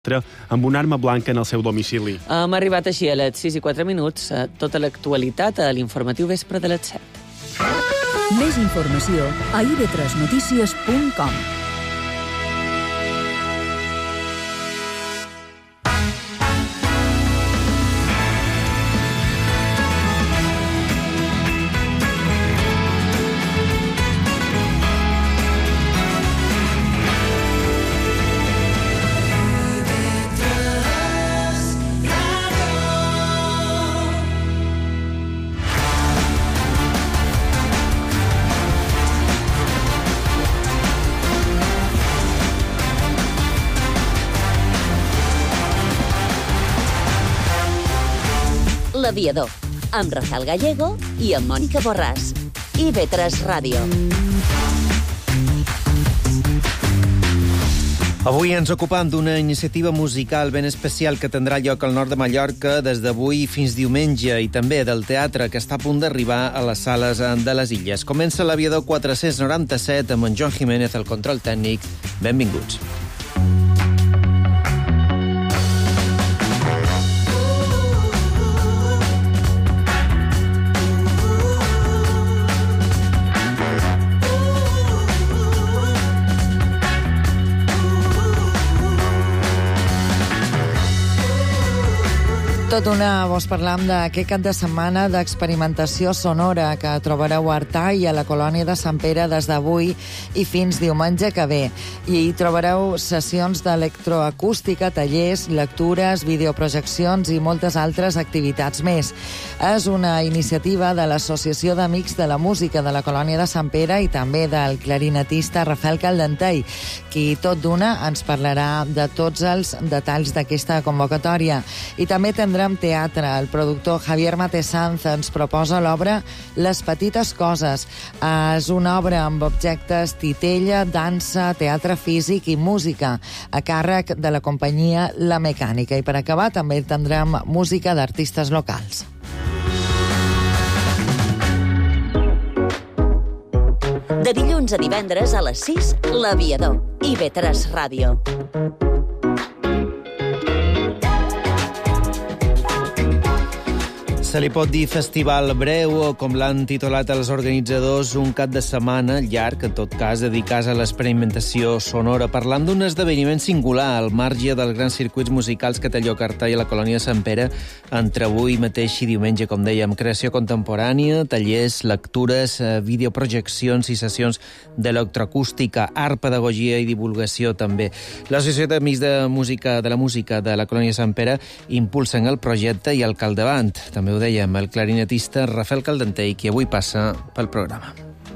amb una arma blanca en el seu domicili. Hem arribat així a les 6:04, tota l'actualitat a l'informatiu vespre de les 7. Més informació a ib3notícies.com. L'Aviador, amb Rafael Gallego i amb Mònica Borràs. IB3 Ràdio. Avui ens ocupam d'una iniciativa musical ben especial que tindrà lloc al nord de Mallorca des d'avui fins diumenge i també del teatre que està a punt d'arribar a les sales de les Illes. Comença l'Aviador 497 amb en Joan Jiménez al control tècnic. Benvinguts. Tot d'una vos parlam d'aquest cap de setmana d'experimentació sonora que trobareu a Artà i a la colònia de Sant Pere des d'avui i fins diumenge que ve. I hi trobareu sessions d'electroacústica, tallers, lectures, videoprojeccions i moltes altres activitats més. És una iniciativa de l'Associació d'Amics de la Música de la colònia de Sant Pere i també del clarinetista Rafael Caldentei, qui tot d'una ens parlarà de tots els detalls d'aquesta convocatòria. I també tindrem teatre. El productor Javier Matesanz ens proposa l'obra Les petites coses. És una obra amb objectes titella, dansa, teatre físic i música, a càrrec de la companyia La Mecànica. I per acabar també tindrem música d'artistes locals. De dilluns a divendres a les 6, L'Aviador. IB3 Ràdio. Se li pot dir festival breu o, com l'han titulat els organitzadors, un cap de setmana llarg, en tot cas, dedicat a l'experimentació sonora, parlant d'un esdeveniment singular al marge dels grans circuits musicals que té lloc a Artà i a la colònia de Sant Pere entre avui mateix i diumenge, com dèiem, creació contemporània, tallers, lectures, videoprojeccions i sessions d'electroacústica, art, pedagogia i divulgació també. L'Associació d'Amics de la Música de la colònia de Sant Pere impulsen el projecte i al capdavant. També ho dèiem, el clarinetista Rafael Caldentei, qui avui passa pel programa.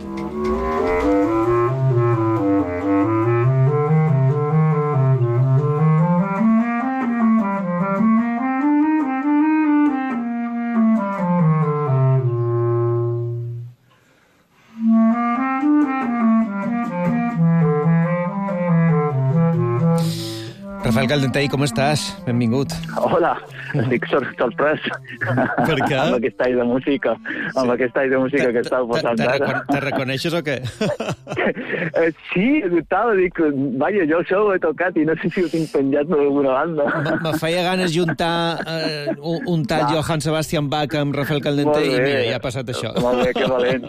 Rafael Caldentei, com estàs? Benvingut. Hola, estic sorprès. Per què? Amb aquest tall de música, amb aquest tall de música que estàu posant ara. Te reconeixes o què? Sí, dubtava, dic, vaja, jo això ho he tocat i no sé si ho tinc penjat per alguna banda. Me feia ganes juntar un tal Johann Sebastian Bach amb Rafael Caldentei i mira, ja ha passat això. Molt bé, que valent.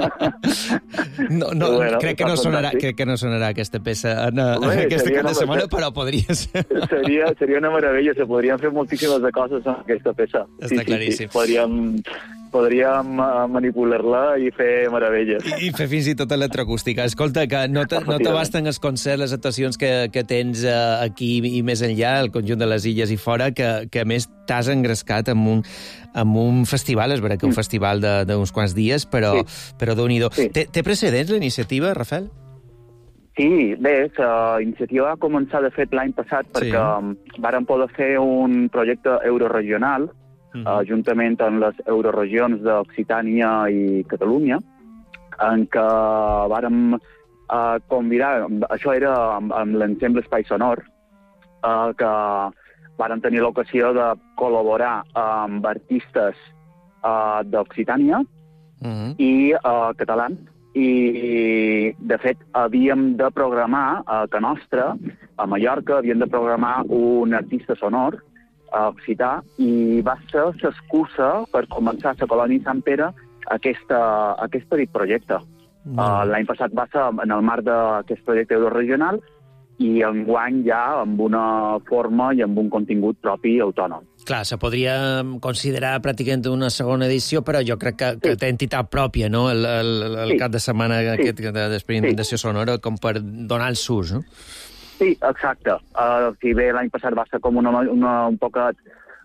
No, bueno, crec que no sonarà aquesta peça en aquesta cap de setmana, però podria ser. Seria una meravella, se podrien fer moltíssimes de coses amb aquesta peça. Està claríssim. Podríem manipular-la i fer meravelles. I fer fins i tot electroacústica. Escolta, que no t'abasten els concerts, les actuacions que tens aquí i més enllà, al conjunt de les illes i fora, que a més t'has engrescat amb un festival, és vera que un festival d'uns quants dies, però Déu-n'hi-do. Sí. Té precedents la iniciativa, Rafael? Sí, bé, la iniciativa va començar de fet l'any passat perquè vàrem poder fer un projecte euroregional juntament amb les euroregions d'Occitània i Catalunya, en què vàrem convidar, això era amb l'ensemble Espai Sonor, que vàrem tenir l'ocasió de col·laborar amb artistes d'Occitània i catalans, i, de fet, havíem de programar a Can Nostra, a Mallorca, havíem de programar un artista sonor a Occità, i va ser l'excusa per començar a la colònia Sant Pere aquest petit projecte. L'any passat va ser en el marc d'aquest projecte euroregional i enguany ja amb una forma i amb un contingut propi autònom. Clar, se podria considerar pràcticament una segona edició, però jo crec que té entitat pròpia, no?, el cap de setmana aquest d'experimentació sonora, com per donar el sus, no? Sí, exacte. Si bé l'any passat va ser com un poquet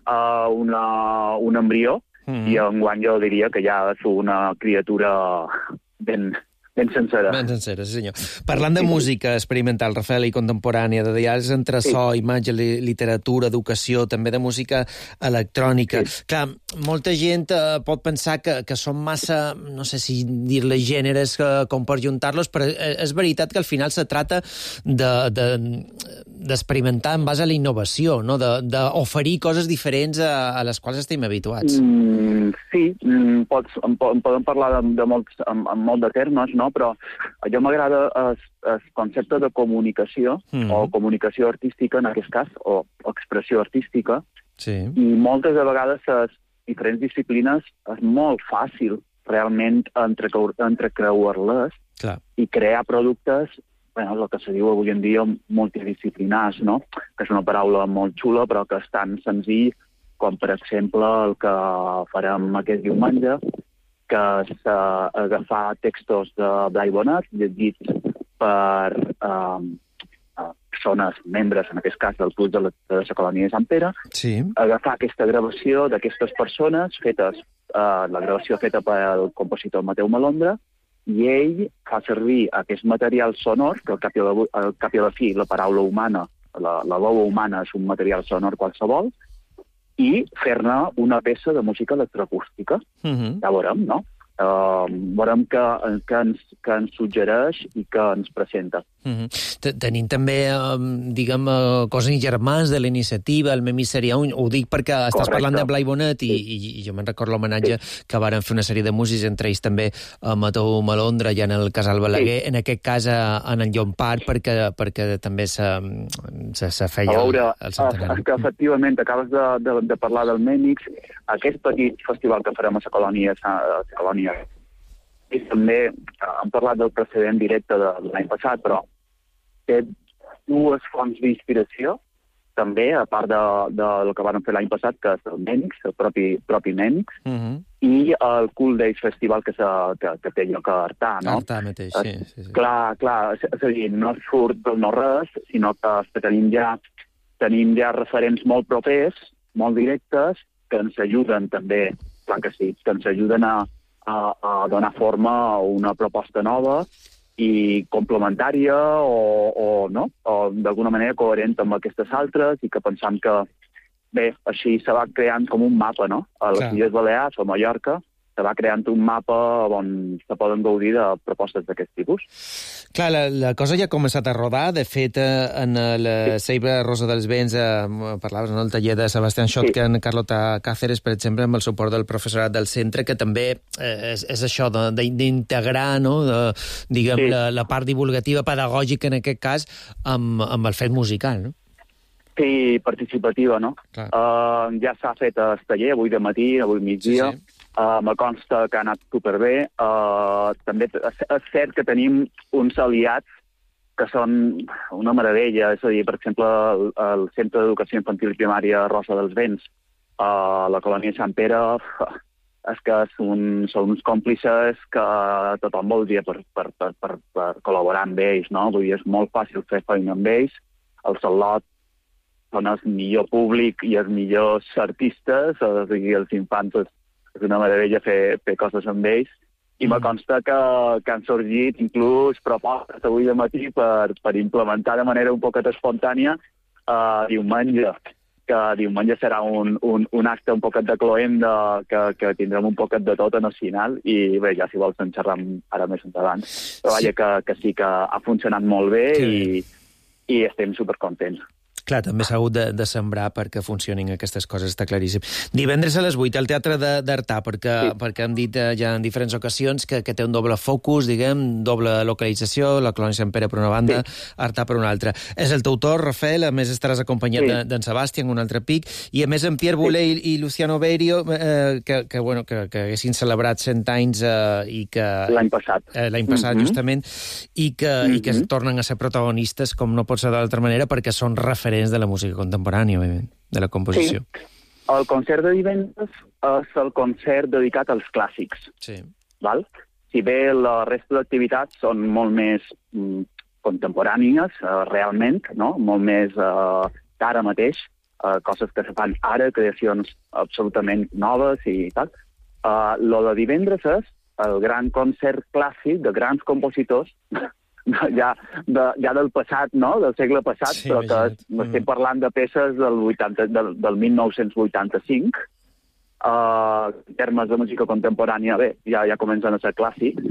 un embrió, i enguany jo diria que ja és una criatura ben sencera. Ben sencera, sí senyor. Parlant de música experimental, Rafael, i contemporània, de diàlegs entre so, imatge, literatura, educació, també de música electrònica. Clar, molta gent pot pensar que són massa, no sé si dir-ne gèneres com per juntar-los, però és veritat que al final se trata d'experimentar en base a la innovació, no? D'oferir coses diferents a les quals estem habituats. Sí, podem parlar amb molt de termes, no? Però a jo m'agrada el concepte de comunicació, o comunicació artística, en aquest cas, o expressió artística, i moltes de vegades les diferents disciplines és molt fàcil realment entrecreuar-les i crear productes, el que se diu avui en dia multidisciplinars, no? Que és una paraula molt xula, però que és tan senzill com, per exemple, el que farem aquest diumenge, que és agafar textos de Blai Bonet, llegits per persones, membres, en aquest cas, del Club de la Colònia de Sant Pere, agafar aquesta gravació d'aquestes persones, la gravació feta pel compositor Mateu Malondra, i ell fa servir aquest material sonor, que al cap i a la fi la paraula humana, la veu humana és un material sonor qualsevol, i fer-ne una peça de música electroacústica. Ja veurem, no? Veurem que ens suggereix i que ens presenta. Tenim també, diguem, coses germans de la iniciativa, el Memissarià, ho dic perquè estàs parlant de Blai Bonet i jo me'n recordo l'homenatge que varen fer una sèrie de músics, entre ells també Mateu Malondra i en el Casal Balaguer, en aquest cas en el Llompart, perquè també se feia el centenari. Que efectivament acabes de parlar del Mèmix, aquest petit festival que farem a la colònia, i també hem parlat del precedent directe de l'any passat, però té dues fonts d'inspiració, també, a part del que van fer l'any passat, que és el Mèmix, el propi Mèmix, i el Cool Days Festival que té lloc a Artà, no? Artà mateix, sí. Clar, és a dir, no surt del no-res, sinó que tenim ja referents molt propers, molt directes, que ens ajuden també, clar que sí, que ens ajuden a donar forma a una proposta nova i complementària o d'alguna manera coherent amb aquestes altres, i que pensam que, bé, així se va creant com un mapa, no? A les Illes Balears o a Mallorca se va creant un mapa on se poden gaudir de propostes d'aquest tipus. Clar, la cosa ja ha començat a rodar. De fet, en la Ceiba Rosa dels Vents parlaves en el taller de Sebastián Schott, en Carlota Cáceres, per exemple, amb el suport del professorat del centre, que també és això d'integrar, no?, diguem, la part divulgativa, pedagògica, en aquest cas, amb el fet musical, no? Sí, participativa, no? Ja s'ha fet el taller avui de matí, avui migdia. Me consta que ha anat superbé. També és cert que tenim uns aliats que són una meravella. És a dir, per exemple, el Centre d'Educació Infantil i Primària Rosa dels Vents, la colònia Sant Pere, és que són uns còmplices que tothom voldria per col·laborar amb ells, no? Vull dir, és molt fàcil fer feina amb ells. El Salot són el millor públic i els millors artistes, i els infants és una meravella fer coses amb ells, i me consta que han sorgit inclús propostes avui de matí per implementar de manera un poquet espontània diumenge, que diumenge serà un acte un poquet de cloenda, que tindrem un poquet de tot en el final, i bé, ja si vols en xerram ara més endavant. Però vaja, que sí que ha funcionat molt bé i estem supercontents. Clar, també s'ha hagut de sembrar perquè funcionin aquestes coses, està claríssim. Divendres a les 8 al Teatre d'Artà, perquè hem dit ja en diferents ocasions que té un doble focus, diguem, doble localització, la Colònia Sant Pere per una banda, Artà per una altra. És el teu torn, Rafael, a més estaràs acompanyat d'en Sebastián, un altre pic, i a més en Pierre Boulez i Luciano Berio, que haguessin celebrat 100 anys i que... L'any passat, justament, i que tornen a ser protagonistes, com no pot ser d'altra manera, perquè són referents de la música contemporània, de la composició. Sí. El concert de divendres és el concert dedicat als clàssics. Sí. Val? Si bé la resta d'activitats són molt més contemporànies, realment, no? Molt més d'ara mateix, coses que se fan ara, creacions absolutament noves i tal. Lo de divendres és el gran concert clàssic de grans compositors ja del passat, no? Del segle passat, sí, però que estem parlant de peces del 1985. En termes de música contemporània, bé, ja comencen a ser clàssics,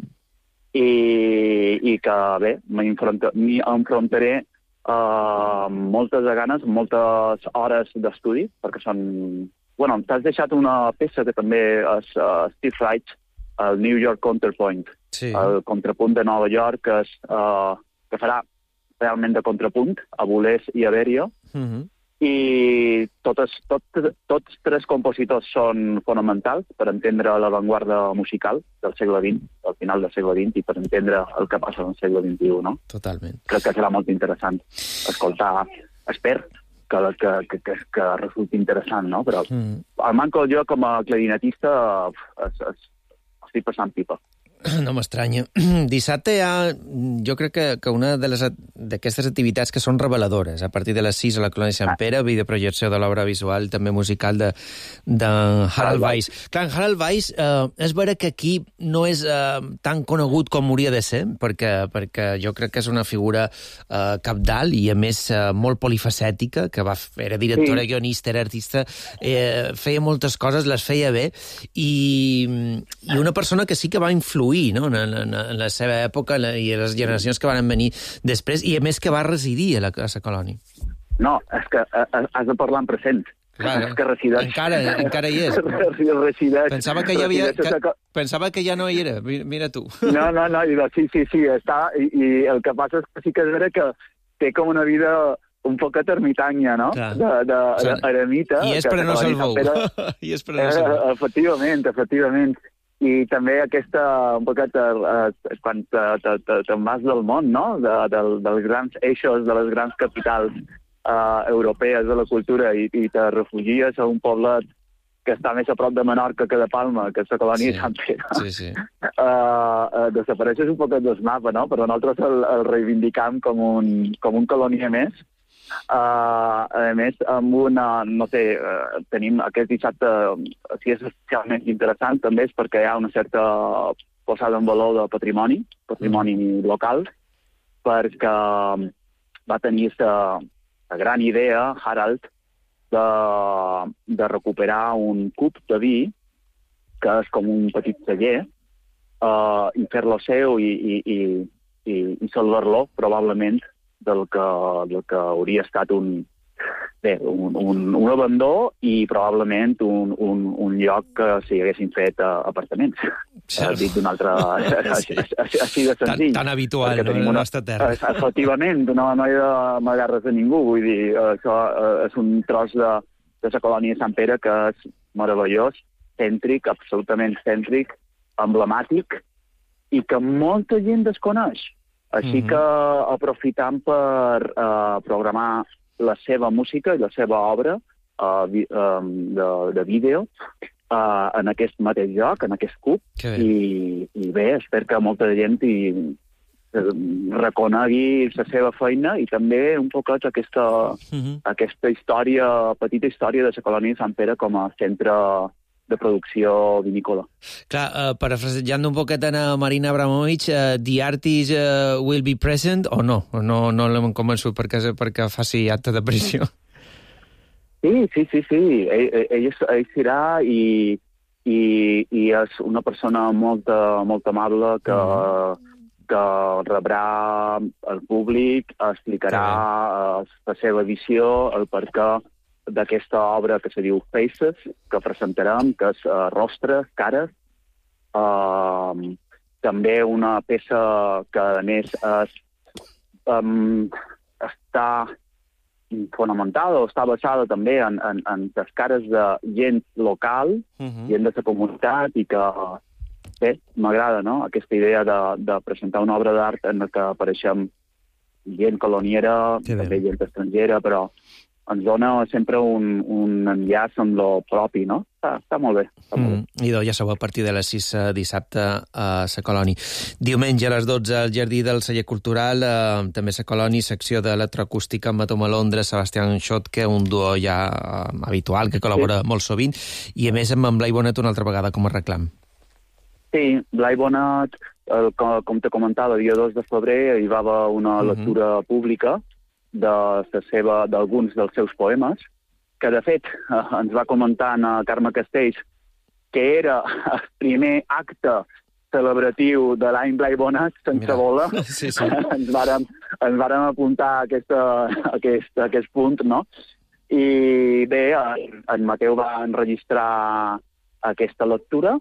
i que, bé, m'hi enfrontaré moltes ganes, moltes hores d'estudi, perquè són... Bueno, t'has deixat una peça que també és Steve Reich, el New York Counterpoint. Sí. El contrapunt de Nova York, que farà realment de contrapunt a Boulez i a Berio. I tots tres compositors són fonamentals per entendre l'avantguarda musical del segle XX, al final del segle XX, i per entendre el que passa en el segle XXI, no? Totalment. Crec que serà molt interessant escoltar. Espero que resulti interessant, no? Però el manco jo, com a clarinetista, estic passant pipa. No m'estranya. Dissabte hi ha, jo crec que una d'aquestes activitats que són reveladores. A partir de les 6 a la Colònia Sant Pere, videoprojecció de l'obra visual, també musical de Harald Weiss. Clar, en Harald Weiss és vera que aquí no és tan conegut com hauria de ser, perquè jo crec que és una figura cabdal i, a més, molt polifacètica, que era directora, guionista, era artista, feia moltes coses, les feia bé, i una persona que sí que va influir, no? En la seva època i les generacions que van venir després, i a més que va residir a la colònia. No, és que has de parlar en present. Clar, és que resideix. Encara hi és. Resideix. Pensava que ja no hi era. Mira tu. No, sí, està. I el que passa és que sí que és vera que té com una vida un poc ermitanya, no? D'eremita. I és per no se'l veu. Efectivament. I també aquesta, un poquet, quan te'n vas del món, no? Dels grans eixos, de les grans capitals europees de la cultura, i te refugies a un poblet que està més a prop de Menorca que de Palma, que és la colònia Sant Pere. Sí. Desapareixes un poquet del mapa, no? Però nosaltres el reivindicam com un colònia més. A més, amb una, no sé, tenim aquest dissabte, si és especialment interessant, també és perquè hi ha una certa posada en valor de patrimoni local, perquè va tenir aquesta gran idea, Harald, de recuperar un cub de vi, que és com un petit celler, i fer-lo seu i salvar-lo, probablement, del que hauria estat un abandó i probablement un lloc que s'hi haguessin fet apartaments. Dit d'una altra... Així de senzill. Tan habitual, no, en la nostra terra. Efectivament, no he d'amagar-res de ningú. Vull dir, això és un tros de la colònia Sant Pere que és meravellós, cèntric, absolutament cèntric, emblemàtic, i que molta gent desconeix. Així que aprofitant per programar la seva música i la seva obra de vídeo en aquest mateix lloc, en aquest cub, i bé, espero que molta gent reconegui la seva feina i també un poquet aquesta història, petita història de la colònia Sant Pere com a centre de producció vinícola. Clar, parafrasejant un poquet a Marina Abramovic, the artist will be present o no? No l'hem convençut perquè faci acte de pressió. Sí. Ell serà i és una persona molt amable que que rebrà el públic, explicarà la seva visió, el perquè d'aquesta obra que se diu Faces, que presentarem, que és rostres, cares. També una peça que, a més, està fonamentada o està basada també en les cares de gent local, gent de la comunitat, i que, bé, m'agrada, no?, aquesta idea de presentar una obra d'art en la que apareixem gent coloniera, també gent estrangera, però ens dona sempre un enllaç amb lo propi, no? Està molt bé. Idò, ja sabeu, a partir de les 6 dissabte a la Colònia. Diumenge a les 12 al Jardí del Celler Cultural, també a la Colònia, secció d'electroacústica amb Mató Malondra, Sebastián Schotke, un duo ja habitual que col·labora molt sovint, i a més amb en Blai Bonet una altra vegada com a reclam. Sí, Blai Bonet, com te comentava, el dia 2 de febrer hi va haver una lectura pública d'alguns dels seus poemes, que de fet ens va comentar a Carme Castells que era el primer acte celebratiu de l'any Blai Bonet sense bola. Sí. ens vàrem apuntar a aquest punt, no? I bé, en Mateu va enregistrar aquesta lectura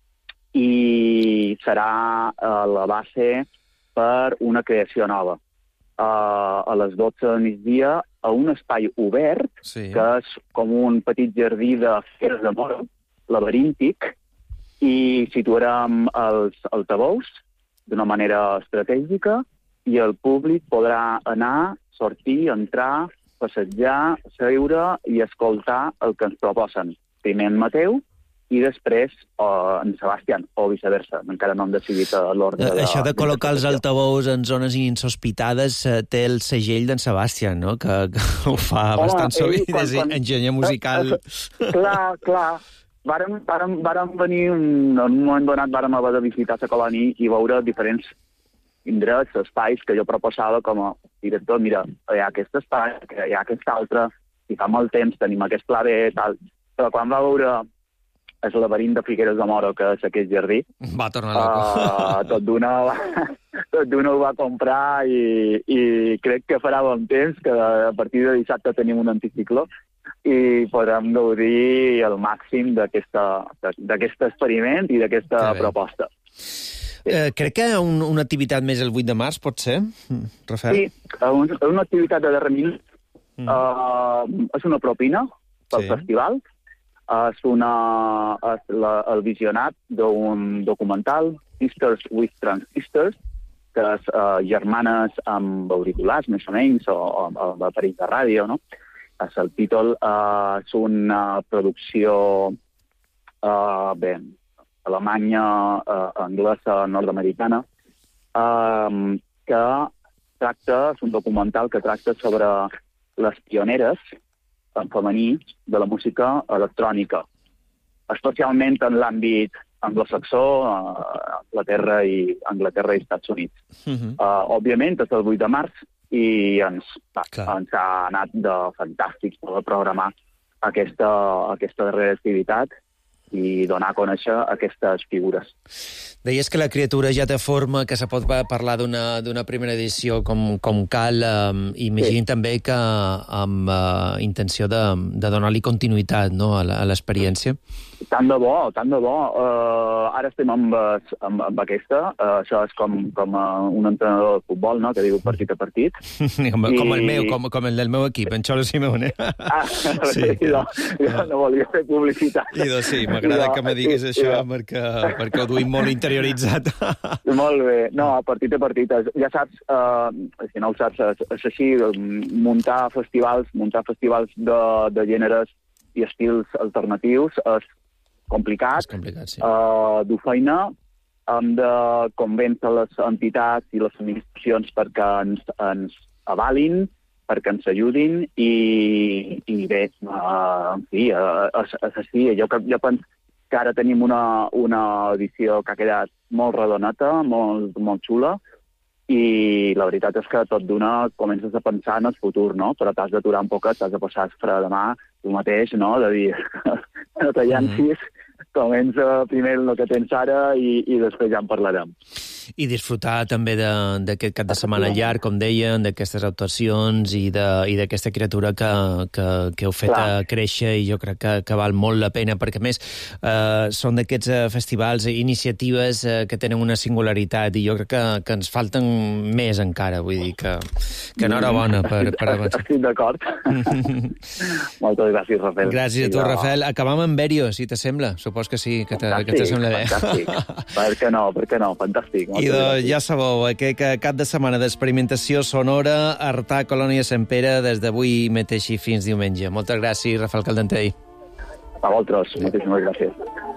i serà la base per una creació nova. A les 12 del migdia, a un espai obert, que és com un petit jardí de figueres de moro, laberíntic, i situarem els altaveus d'una manera estratègica i el públic podrà anar, sortir, entrar, passejar, seure i escoltar el que ens proposen. Primer en Mateu, i després en Sebastián, o viceversa. Encara no hem decidit l'ordre. Això de col·locar els altaveus en zones insospitades té el segell d'en Sebastián, no?, que ho fa bastant sovint, és enginyer musical. Clar. Vàrem venir, en un moment donat vàrem haver de visitar la Colònia i veure diferents indrets, espais que jo proposava com a director. Mira, hi ha aquest espai, hi ha aquest altre, i fa molt temps tenim aquest pla B, tal. Però quan va veure el laberint de Figueres de Moro, que és aquest jardí, va tornar loco. Tot d'una ho va comprar i crec que farà bon temps, que a partir de dissabte tenim un anticicló i podrem gaudir al màxim d'aquest experiment i d'aquesta proposta. Crec que una activitat més el 8 de març, pot ser, Rafael? Sí, una activitat de darrer minut. És una propina pel festival. És el visionat d'un documental, Sisters with Transistors, que és germanes amb auriculars, més o menys, o amb aparells de ràdio, no? El títol és una producció alemanya, anglesa, nord-americana, que és un documental que tracta sobre les pioneres en femení de la música electrònica, especialment en l'àmbit anglosaxó, Anglaterra i Estats Units. Òbviament, és el 8 de març i ens ha anat de fantàstic poder programar aquesta darrera activitat i donar a conèixer aquestes figures. Deies que la criatura ja té forma, que se pot parlar d'una primera edició com cal, i imagino també que amb intenció de donar-li continuïtat, no?, a l'experiència. Tant de bo. Ara estem amb aquesta. Això és com un entrenador de futbol, no?, que diu partit a partit. Com el meu, com el del meu equip, en Xolo Simeone. Jo no volia fer publicitat. Sí, m'agrada que me diguis això, perquè ho duim molt interioritzat. Molt bé. No, partit a partit. Ja saps, si no ho saps, és així, muntar festivals de gèneres i estils alternatius és complicat. Sí. Du feina, hem de convèncer les entitats i les administracions perquè ens avalin, perquè ens ajudin, i bé, en fi, és així. Jo penso que ara tenim una edició que ha quedat molt redoneta, molt xula, i la veritat és que tot d'una comences a pensar en el futur, no? Però t'has d'aturar un poquet, t'has de passar el fre de mà tu mateix, no? De dir, no te llancis, comença primer el que tens ara i després ja en parlarem. i disfrutar també d'aquest cap de setmana llarg, com deien, d'aquestes actuacions i d'aquesta criatura que heu fet créixer, i jo crec que val molt la pena, perquè a més són d'aquests festivals i iniciatives que tenen una singularitat, i jo crec que ens falten més encara, vull dir que enhorabona per avançar. Estic d'acord. Moltes gràcies, Rafael. Gràcies a tu, Rafael. Acabam amb Berio, si t'assembla. Supos que sí, que te sembla bé. Fantàstic. Per què no? Fantàstic. I ja sabeu, aquest cap de setmana d'experimentació sonora, Artà, Colònia Sant Pere, des d'avui mateix i fins diumenge. Moltes gràcies, Rafael Caldentei. A vosaltres, moltíssimes gràcies.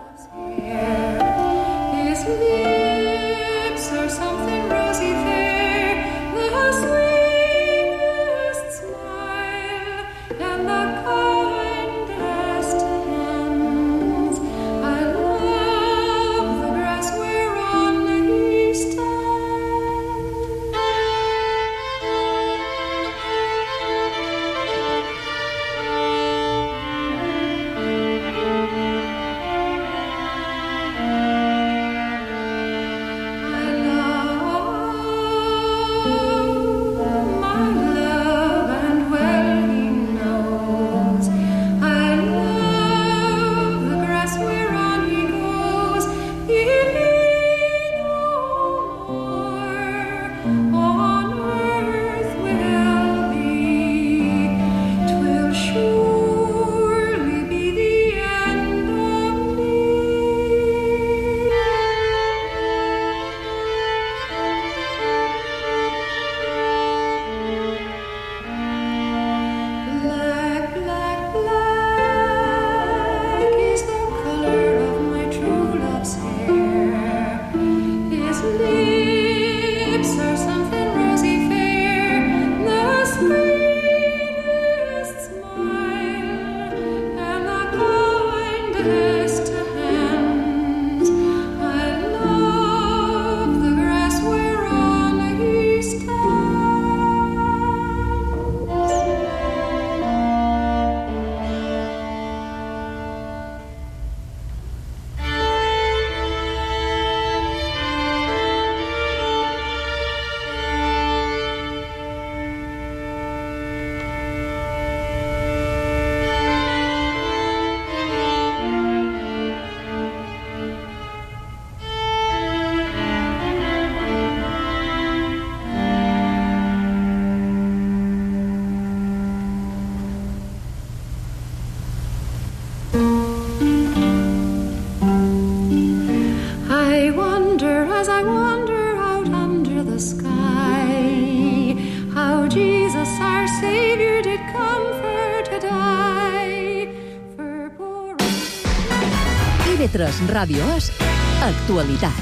TV3 Radio As, actualidad.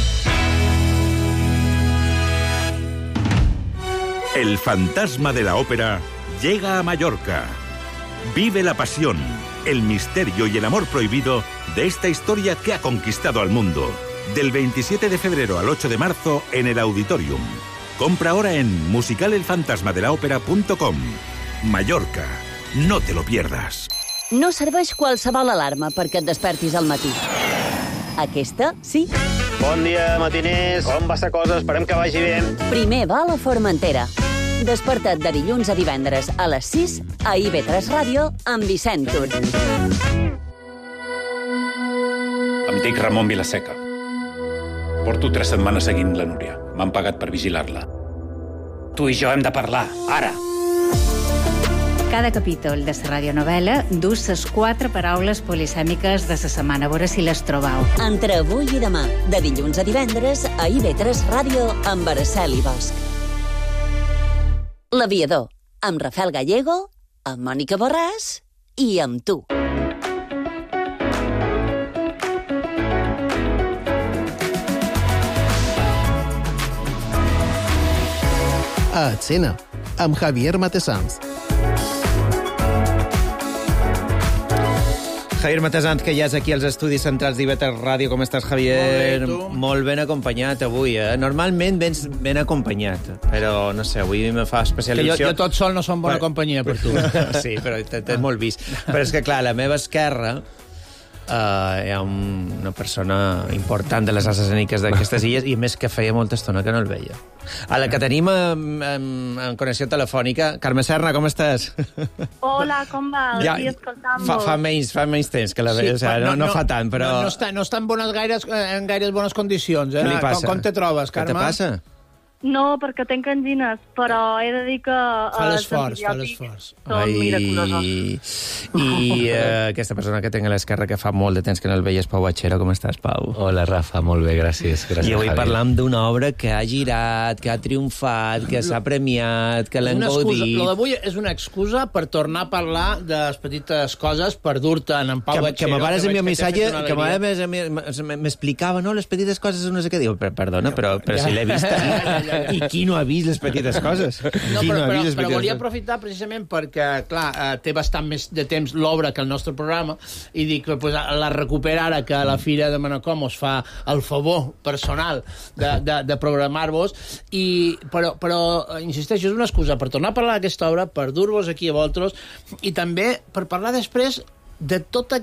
El fantasma de la ópera llega a Mallorca. Vive la pasión, el misterio y el amor prohibido de esta historia que ha conquistado al mundo. Del 27 de febrero al 8 de marzo en el Auditorium. Compra ahora en musicalelfantasmadelaopera.com. Mallorca, no te lo pierdas. No serveix qualsevol alarma perquè et despertis al matí. Aquesta, sí. Bon dia, matiners. Com va la cosa? Esperem que vagi bé. Primer va a la Formentera. Desperta't de dilluns a divendres a les 6 a IB3 Ràdio amb Vicent Tur. Em dic Ramon Vilaseca. Porto 3 setmanes seguint la Núria. M'han pagat per vigilar-la. Tu i jo hem de parlar, ara. Cada capítol de la radionovel·la dus les 4 paraules polisèmiques de la setmana. A veure si les trobeu. Entre avui i demà, de dilluns a divendres, a IB3 Ràdio amb Araceli Bosch. L'Aviador, amb Rafael Gallego, amb Mònica Borràs i amb tu. A Escena, amb Javier Matesans. Javier Matesans, que ja és aquí als estudis centrals d'IB3 Ràdio. Com estàs, Javier? Molt bé, tu? Molt ben acompanyat avui, eh? Normalment vens ben acompanyat, però no sé, avui me fa especial il·lusió. Jo tot sol no som bona companyia per tu. Sí, però t'has molt vist. Però és que, clar, la meva esquerra hi ha una persona important de les arts escèniques d'aquestes illes, i a més que feia molta estona que no el veia. A la que tenim en connexió telefònica, Carme Serra, com estàs? Hola, com va? Ja, Escoltant-vos. fa menys temps que la veia, no fa tant, però... No està en gaires bones condicions, eh? Què li passa? Com te trobes, Carme? Què te passa? No, perquè tenc angines, però he de dir que... Fa l'esforç. Són miraculosos. I aquesta persona que tinc a l'esquerra, que fa molt de temps que no el veies, Pau Batxero, com estàs, Pau? Hola, Rafa, molt bé, gràcies. I avui parlam d'una obra que ha girat, que ha triomfat, que s'ha premiat, que l'hem gaudit... Lo d'avui és una excusa per tornar a parlar de les petites coses, per dur-te en Pau Batxero. Que m'apares en mi missatge, que m'explicava, no, les petites coses no sé què. Diu, perdona, però si l'he vist... I qui no ha vist les petites coses? Però volia aprofitar precisament perquè, clar, té bastant més de temps l'obra que el nostre programa, i dic que la recupera ara que la Fira de Manacor us fa el favor personal de programar-vos, però insisteixo, és una excusa per tornar a parlar d'aquesta obra, per dur-vos aquí a vosaltres, i també per parlar després de tota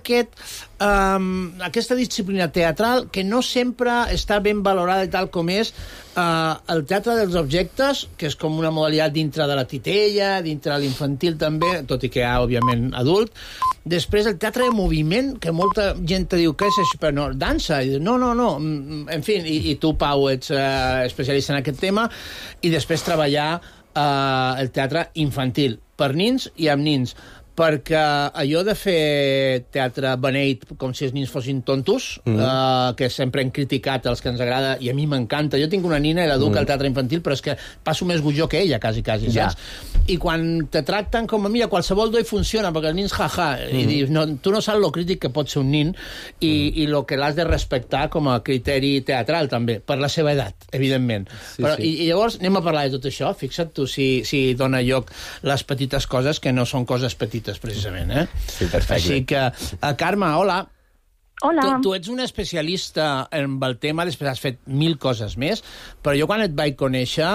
aquesta disciplina teatral que no sempre està ben valorada i tal com és el teatre dels objectes, que és com una modalitat dintre de la titella, dintre de l'infantil també, tot i que hi ha, òbviament, adult. Després el teatre de moviment, que molta gent te diu, què és això? Però no, dansa. I dius, no. En fi, i tu, Pau, ets especialista en aquest tema, i després treballar el teatre infantil, per nins i amb nins. Perquè allò de fer teatre beneit com si els nins fossin tontos, que sempre hem criticat els que ens agrada, i a mi m'encanta. Jo tinc una nina i l'educa al teatre infantil, però és que passo més gujó que ella, quasi, saps? I quan te tracten com a mira, qualsevol d'oi funciona, perquè els nins i dius, no, tu no saps lo crític que pot ser un nin, i lo que l'has de respectar com a criteri teatral, també, per la seva edat, evidentment. I llavors anem a parlar de tot això. Fixa't tu si dona lloc les petites coses, que no són coses petites, precisament, eh? Sí, perfecte. Així que, Carme, hola. Hola. Tu ets una especialista en el tema, després has fet 1000 coses més, però jo quan et vaig conèixer,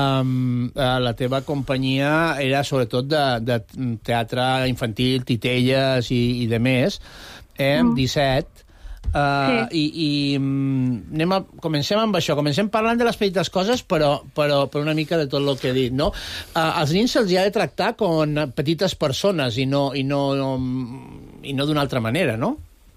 la teva companyia era sobretot de teatre infantil, titelles i de més, 17... I comencem amb això, comencem parlant de les petites coses, però una mica de tot el que he dit, no? Els nins se'ls ha de tractar com petites persones i no d'una altra manera, no?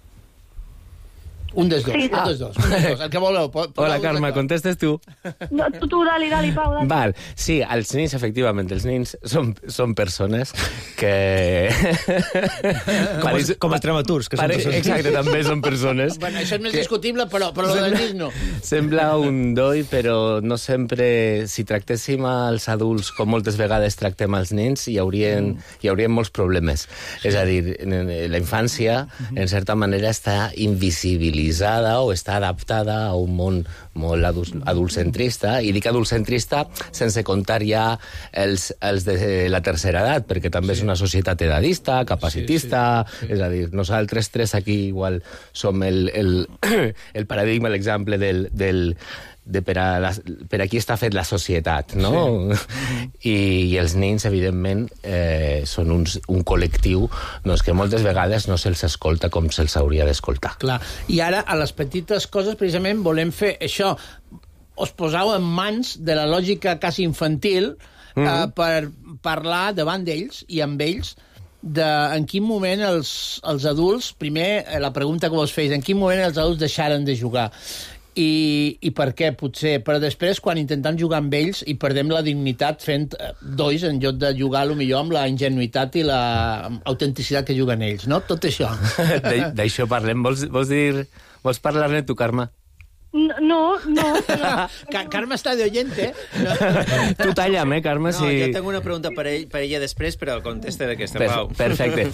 Un dels dos. El que voleu. Hola, Carme, contestes tu. No, tu, dali, Pau, dali. Val, sí, els nins, efectivament, els nins són persones que... Com els dramaturgs, que són persones. Exacte, també són persones. Bueno, això és més discutible, però els nins no. Sembla un doi, però no sempre... Si tractéssim els adults com moltes vegades tractem els nins, hi haurien molts problemes. És a dir, la infància, en certa manera, està invisibilitzada o està adaptada a un món molt adultcentrista, i dic adultcentrista sense comptar ja els de la tercera edat, perquè també és una societat edadista, capacitista, és a dir, nosaltres tres aquí igual som el paradigma, l'exemple per a qui està fet la societat, no? I els nens, evidentment, són un col·lectiu que moltes vegades no se'ls escolta com se'ls hauria d'escoltar. Clar, i ara, a les petites coses, precisament, volem fer això. Us poseu en mans de la lògica quasi infantil per parlar davant d'ells i amb ells en quin moment els adults, primer, la pregunta que vos feis, en quin moment els adults deixaren de jugar? I per què, potser, però després quan intentem jugar amb ells i perdem la dignitat fent dois en lloc de jugar potser amb la ingenuïtat i l'autenticitat que juguen ells, no? Tot això. D'això parlem. Vols parlar-ne tu, Carme? No. Carme està de oyente. Tu talla'm, Carme. No, jo tengo una pregunta per ella després, però contesta d'aquesta, Pau. Perfecte.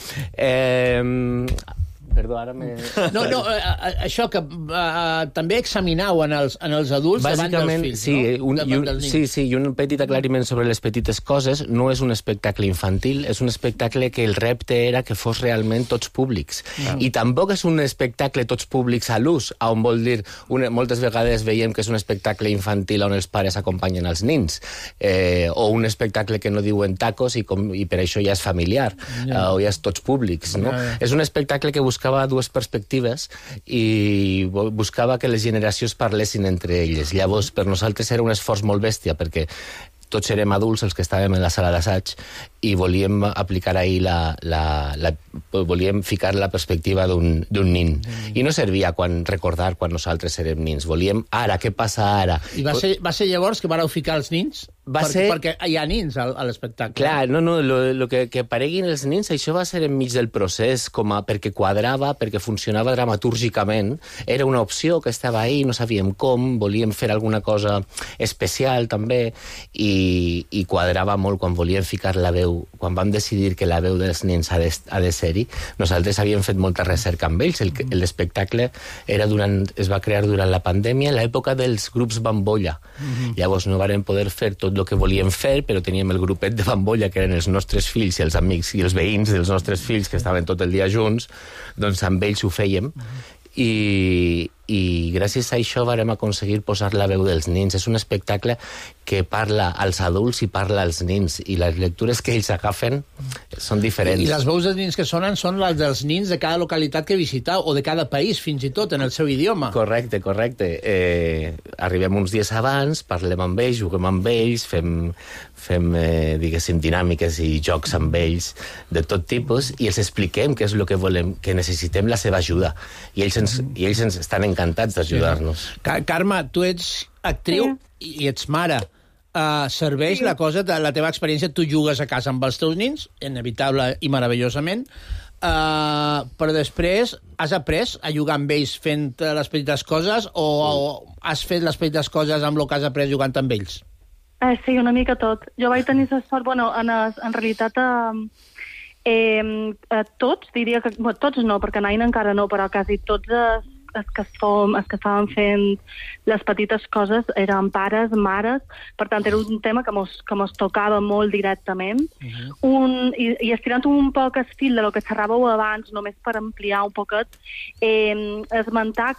Perdó, ara me... No, això que també examinau en els adults davant dels fills, no? Sí, i un petit aclariment sobre les petites coses. No és un espectacle infantil, és un espectacle que el repte era que fos realment tots públics. I tampoc és un espectacle tots públics a l'ús, on vol dir, moltes vegades veiem que és un espectacle infantil on els pares acompanyen els nins, o un espectacle que no diuen tacos i per això ja és familiar, o ja és tots públics, no? És un espectacle que busca buscava dues perspectives i buscava que les generacions parlessin entre elles. Llavors, per nosaltres era un esforç molt bèstia, perquè tots érem adults, els que estàvem en la sala d'assaig, i volíem aplicar ahir volíem ficar la perspectiva d'un nin. I no servia recordar quan nosaltres érem nins. Volíem ara, què passa ara? I va ser llavors que vareu ficar els nins? Perquè hi ha nins a l'espectacle. Clar, no, que apareguin els nins, això va ser enmig del procés, perquè quadrava, perquè funcionava dramatúrgicament. Era una opció que estava ahí, no sabíem com, volíem fer alguna cosa especial també, i quadrava molt quan volíem ficar la veu, quan vam decidir que la veu dels nens ha de ser-hi. Nosaltres havíem fet molta recerca amb ells. L'espectacle es va crear durant la pandèmia, en l'època dels grups Bambolla. Llavors no vam poder fer tot el que volíem fer, però teníem el grupet de Bambolla, que eren els nostres fills i els amics i els veïns dels nostres fills, que estaven tot el dia junts, doncs amb ells ho fèiem. I gràcies a això vam aconseguir posar la veu dels nins. És un espectacle que parla als adults i parla als nins, i les lectures que ells agafen són diferents. I les veus dels nins que sonen són les dels nins de cada localitat que visitau, o de cada país, fins i tot, en el seu idioma. Correcte. Arribem uns dies abans, parlem amb ells, juguem amb ells, fem diguéssim, dinàmiques i jocs amb ells de tot tipus, i els expliquem què és el que volem, que necessitem la seva ajuda. I ells ens estan encantats d'ajudar-nos. Carme, tu ets actriu i ets mare. Serveix la cosa de la teva experiència? Tu jugues a casa amb els teus nins, inevitable i meravellosament, però després has après a jugar amb ells fent les petites coses, o has fet les petites coses amb el que has après jugant amb ells? Sí, una mica tot. Jo vaig tenir la sort, en realitat tots, diria que... Tots no, perquè Naina encara no, però quasi tots els que estaven fent les petites coses eren pares, mares, per tant era un tema que mos tocava molt directament. I estirant un poc el fil de lo que xerràveu abans, només per ampliar un poquet, esmentar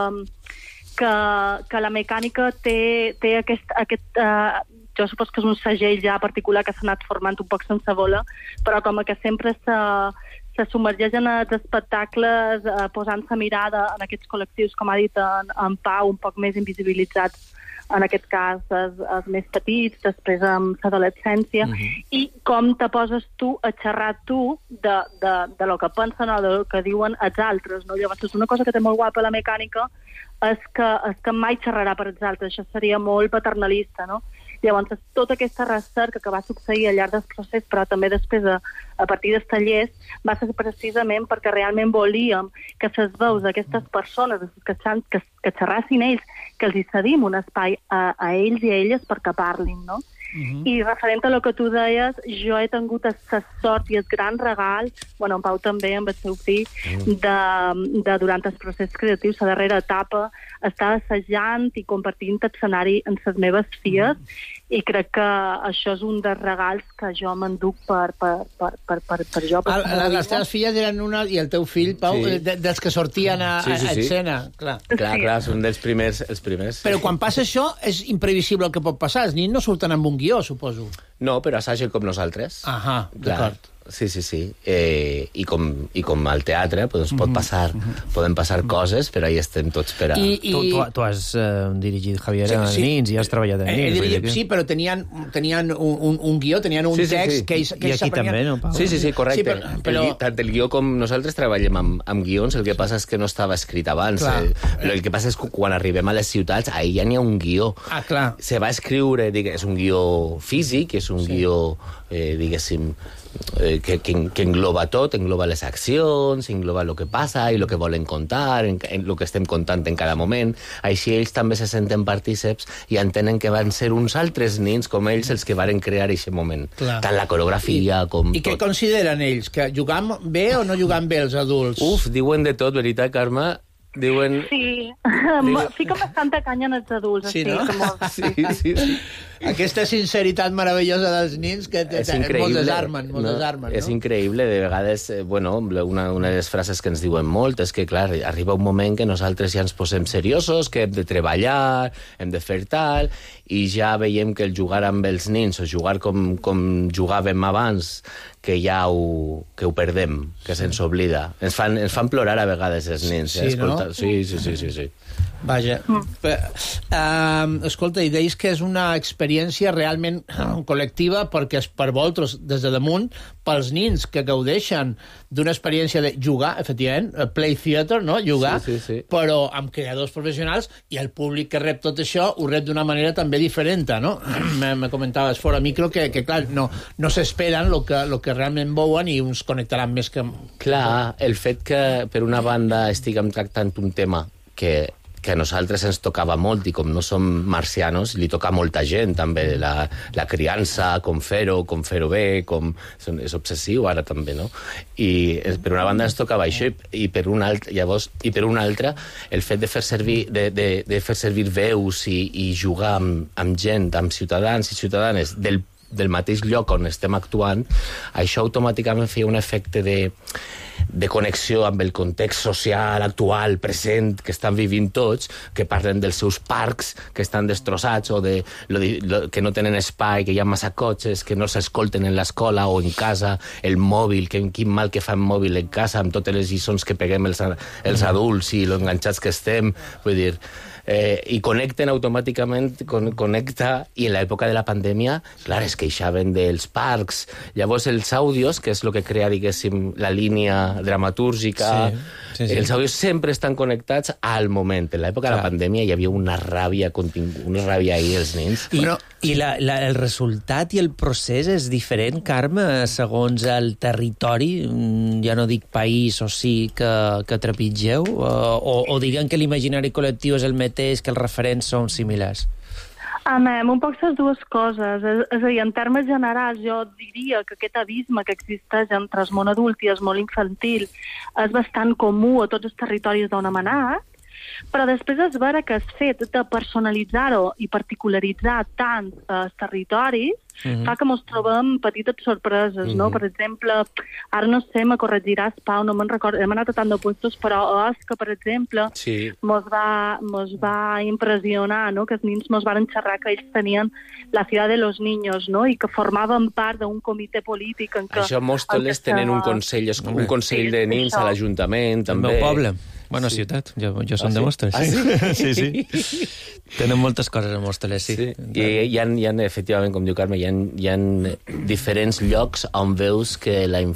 que la mecànica té aquest jo supos que és un segell ja particular que s'ha anat formant un poc sense voler, però com que sempre se submergeix en els espectacles posant-se mirada en aquests col·lectius, com ha dit en Pau, un poc més invisibilitzats, en aquest cas els més petits, després amb l'adolescència, i com te poses tu a xerrar tu de lo que pensen o del que diuen els altres, no? Llavors, una cosa que té molt guapa la mecànica és que mai xerrarà per els altres, això seria molt paternalista, no? Llavors, tota aquesta recerca que va succeir al llarg del procés, però també després, a partir dels tallers, va ser precisament perquè realment volíem que les veus d'aquestes persones, que xerrassin ells, que els hi cedim un espai a ells i a elles perquè parlin, no? I referent a lo que tu deies, jo he tingut la sort i el gran regal, en Pau també, amb el seu fill, de durant el procés creatiu, la darrera etapa, estar assajant i compartint l'escenari amb les meves filles, i crec que això és un dels regals que jo m'enduc per jo. Les teves filles eren una, i el teu fill, Pau, dels que sortien a escena. Clar, són dels primers. Però quan passa això, és imprevisible el que pot passar. Els nins no surten amb un guió, suposo. No, però assagen com nosaltres. D'acord. Sí. I com al teatre poden passar coses, però hi estem tots per a... Tu has dirigit, Javier, a nins i has treballat amb nins. Sí, però tenien un guió, tenien un text que ells i aquí també, no, Pau? Sí, correcte. Tant el guió com nosaltres treballem amb guions, el que passa és que no estava escrit abans. El que passa és que quan arribem a les ciutats, ahir ja n'hi ha un guió. Se va escriure, és un guió físic, és un guió, diguéssim, que engloba tot, engloba les accions, engloba el que passa i el que volen contar, el que estem contant en cada moment. Així ells també se senten partíceps i entenen que van ser uns altres nins com ells els que varen crear aquest moment. Tant la coreografia com tot. I què consideren ells? Que jugam bé o no jugam bé els adults? Diuen de tot, veritat, Carme? Sí, fica bastanta canya en els adults. Sí, no? Sí. Aquesta sinceritat meravellosa dels nins que molt desarmen. És increïble, de vegades, una de les frases que ens diuen molt és que, clar, arriba un moment que nosaltres ja ens posem seriosos, que hem de treballar, hem de fer tal, i ja veiem que el jugar amb els nins o jugar com jugàvem abans, que ja ho perdem, que se'ns oblida. Ens fan plorar a vegades els nins. Sí, no? Sí. Vaja. Escolta, i deies que és una experiència realment col·lectiva perquè és per vosaltres, des de damunt, pels nins que gaudeixen d'una experiència de jugar, efectivament, play theater, no? Jugar, sí. Però amb creadors professionals, i el públic que rep tot això ho rep d'una manera també diferent, no? Me comentaves fora micro que clar, no s'esperen lo que realment veuen i uns connectaran més que... Clar, el fet que per una banda estiguem tractant un tema que a nosaltres ens tocava molt, i com no som marcianos, li toca a molta gent, també, la criança, com fer-ho bé, és obsessiu ara també, no? I per una banda ens tocava això, i per una altra, el fet de fer servir veus i jugar amb gent, amb ciutadans i ciutadanes del mateix lloc on estem actuant, això automàticament feia un efecte de connexió amb el context social actual, present, que estan vivint tots, que parlen dels seus parcs que estan destrossats o que no tenen espai, que hi ha massa cotxes, que no s'escolten en l'escola o en casa, el mòbil, quin mal que fa el mòbil en casa, amb totes les lliçons que peguem els adults i lo enganxats que estem, vull dir... i connecten automàticament, i en l'època de la pandèmia, clar, es queixaven dels parcs. Llavors els àudios, que és el que crea, diguéssim, la línia dramatúrgica, els àudios sempre estan connectats al moment. En l'època de la pandèmia hi havia una ràbia ahir als nens. I el resultat i el procés és diferent, Carme, segons el territori, ja no dic país o sí que trepitgeu, o diguen que l'imaginari col·lectiu és el mateix, que els referents són similars? Un poc les dues coses. És a dir, en termes generals, jo diria que aquest abisme que existeix entre el món adult i el món infantil és bastant comú a tots els territoris d'on hem anat, però després és vera que el fet de personalitzar-ho i particularitzar tant els territoris fa que ens trobem petites sorpreses, no? Per exemple, ara no sé, me corregiràs, Pau, no me'n recordo, hem anat a tant de puestos, però que, per exemple, mos va impressionar, no? Que els nins mos van xerrar que ells tenien la ciutat de los niños, no? I que formaven part d'un comitè polític en què... Això Móstoles tenen un consell de nins a l'Ajuntament, també. El meu poble. Bona ciutat, jo som de Móstoles. Sí. Tenen moltes coses a Móstoles, sí. I hi ha, efectivament, com diu Carme, hi ha diferents llocs on veus que la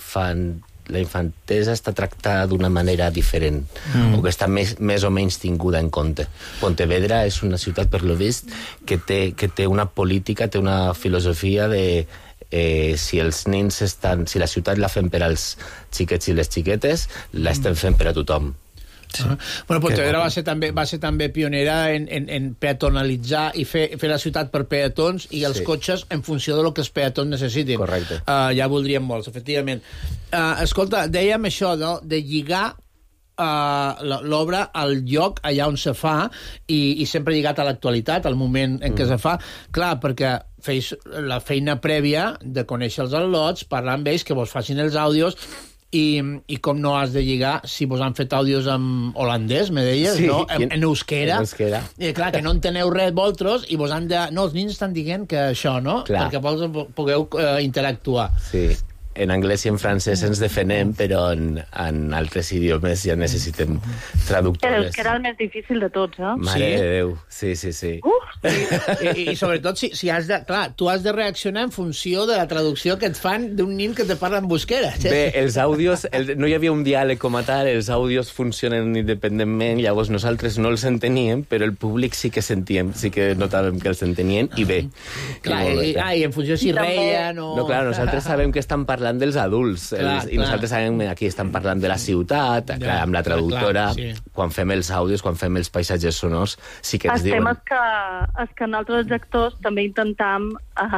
infantesa està tractada d'una manera diferent, o que està més o menys tinguda en compte. Pontevedra és una ciutat, per lo vist, que té una política, té una filosofia de... si els nins si la ciutat la fem per als xiquets i les xiquetes, la estem fent per a tothom. Sí. Bueno, Pontevedra va ser també pionera en peatonalitzar i fer la ciutat per peatons i els cotxes en funció del que els peatons necessitin. Correcte. Ja voldríem molts, efectivament. Escolta, dèiem això, no?, de lligar l'obra al lloc allà on se fa i sempre lligat a l'actualitat, al moment en què se fa. Clar, perquè feis la feina prèvia de conèixer els al·lots, parlar amb ells, que vos facin els àudios, i com no has de lligar si vos han fet àudios en holandès, me deies, no? En euskera. I clar, que no enteneu res vosaltres i vos han de... No, els nins estan dient que això, no? Perquè vosaltres pugueu interactuar. Sí. En anglès i en francès ens defenem, però en altres idiomes ja necessitem traductores. Que era el més difícil de tots, eh? Mare de Déu, sí. I sobretot, si has de... Clar, tu has de reaccionar en funció de la traducció que et fan d'un nin que te parla en euskera. Bé, els àudios... No hi havia un diàleg com a tal, els àudios funcionen independentment, llavors nosaltres no els enteníem, però el públic sí que sentíem, sí que notàvem que els entenien, i bé. Clar, i en funció si reien o... No, clar, nosaltres sabem que estan parlant dels adults, i nosaltres sabem aquí estan parlant de la ciutat, clar, amb la traductora, quan fem els àudios, quan fem els paisatges sonors, sí que ens diuen... Els temes que nosaltres, els actors, també intentam